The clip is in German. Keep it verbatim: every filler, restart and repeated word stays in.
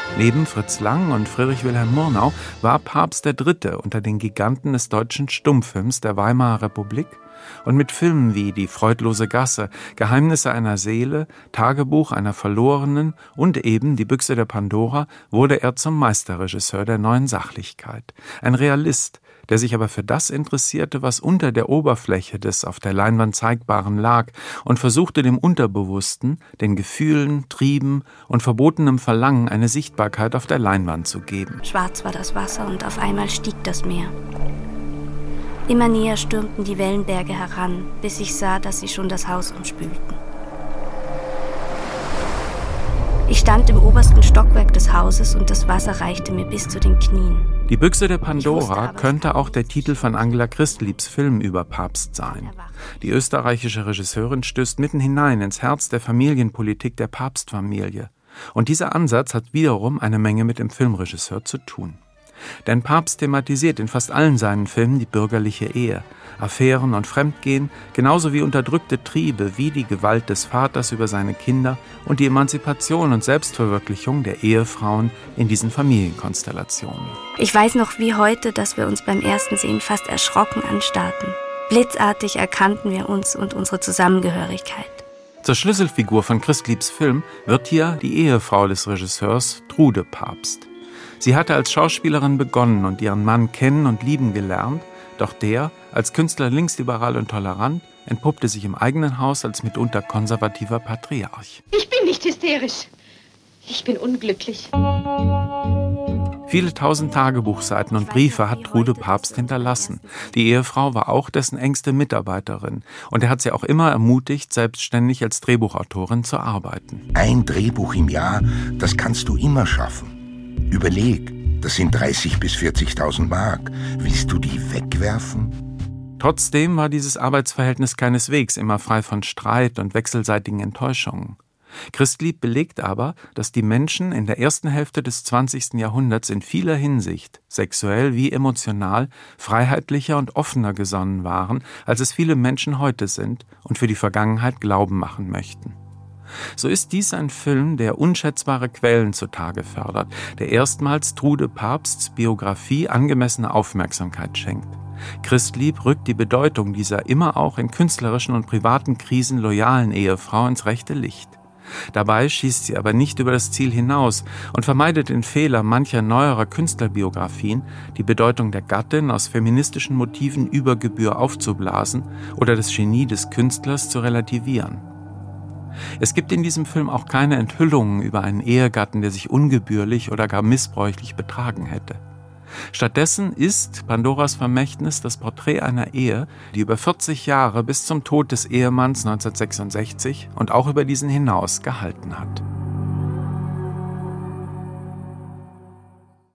Neben Fritz Lang und Friedrich Wilhelm Murnau war Pabst der Dritte unter den Giganten des deutschen Stummfilms der Weimarer Republik und mit Filmen wie Die freudlose Gasse, Geheimnisse einer Seele, Tagebuch einer Verlorenen und eben Die Büchse der Pandora wurde er zum Meisterregisseur der neuen Sachlichkeit. Ein Realist, der sich aber für das interessierte, was unter der Oberfläche des auf der Leinwand Zeigbaren lag und versuchte dem Unterbewussten, den Gefühlen, Trieben und verbotenem Verlangen eine Sichtbarkeit auf der Leinwand zu geben. Schwarz war das Wasser und auf einmal stieg das Meer. Immer näher stürmten die Wellenberge heran, bis ich sah, dass sie schon das Haus umspülten. Ich stand im obersten Stockwerk des Hauses und das Wasser reichte mir bis zu den Knien. Die Büchse der Pandora könnte auch der Titel von Angela Christliebs Film über Pabst sein. Die österreichische Regisseurin stößt mitten hinein ins Herz der Familienpolitik der Pabst-Familie. Und dieser Ansatz hat wiederum eine Menge mit dem Filmregisseur zu tun. Denn Pabst thematisiert in fast allen seinen Filmen die bürgerliche Ehe, Affären und Fremdgehen, genauso wie unterdrückte Triebe wie die Gewalt des Vaters über seine Kinder und die Emanzipation und Selbstverwirklichung der Ehefrauen in diesen Familienkonstellationen. Ich weiß noch wie heute, dass wir uns beim ersten Sehen fast erschrocken anstarrten. Blitzartig erkannten wir uns und unsere Zusammengehörigkeit. Zur Schlüsselfigur von Christliebs Film wird hier die Ehefrau des Regisseurs, Trude Pabst. Sie hatte als Schauspielerin begonnen und ihren Mann kennen und lieben gelernt, doch der, als Künstler linksliberal und tolerant, entpuppte sich im eigenen Haus als mitunter konservativer Patriarch. Ich bin nicht hysterisch. Ich bin unglücklich. Viele tausend Tagebuchseiten und Briefe hat Trude Pabst hinterlassen. Die Ehefrau war auch dessen engste Mitarbeiterin und er hat sie auch immer ermutigt, selbstständig als Drehbuchautorin zu arbeiten. Ein Drehbuch im Jahr, das kannst du immer schaffen. Überleg, das sind dreißig bis vierzigtausend Mark. Willst du die wegwerfen? Trotzdem war dieses Arbeitsverhältnis keineswegs immer frei von Streit und wechselseitigen Enttäuschungen. Christlieb belegt aber, dass die Menschen in der ersten Hälfte des zwanzigsten Jahrhunderts in vieler Hinsicht, sexuell wie emotional, freiheitlicher und offener gesonnen waren, als es viele Menschen heute sind und für die Vergangenheit Glauben machen möchten. So ist dies ein Film, der unschätzbare Quellen zutage fördert, der erstmals Trude Pabsts Biografie angemessene Aufmerksamkeit schenkt. Christlieb rückt die Bedeutung dieser immer auch in künstlerischen und privaten Krisen loyalen Ehefrau ins rechte Licht. Dabei schießt sie aber nicht über das Ziel hinaus und vermeidet den Fehler mancher neuerer Künstlerbiografien, die Bedeutung der Gattin aus feministischen Motiven über Gebühr aufzublasen oder das Genie des Künstlers zu relativieren. Es gibt in diesem Film auch keine Enthüllungen über einen Ehegatten, der sich ungebührlich oder gar missbräuchlich betragen hätte. Stattdessen ist Pandoras Vermächtnis das Porträt einer Ehe, die über vierzig Jahre bis zum Tod des Ehemanns neunzehnhundertsechsundsechzig und auch über diesen hinaus gehalten hat.